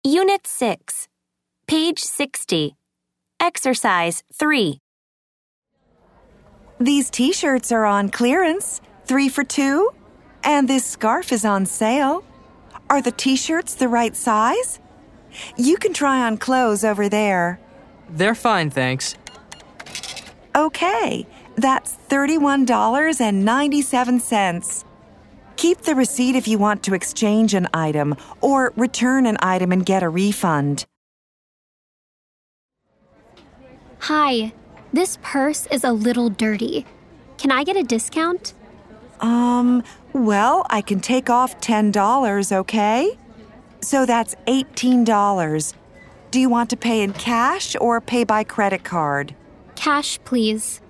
Unit 6, page 60, Exercise 3. These t-shirts are on clearance, 3 for $2, and this scarf is on sale. Are the t-shirts the right size? You can try on clothes over there. They're fine, thanks. Okay, that's $31.97. Keep the receipt if you want to exchange an item or return an item and get a refund. Hi, this purse is a little dirty. Can I get a discount? Well, I can take off $10, okay? So that's $18. Do you want to pay in cash or pay by credit card? Cash, please.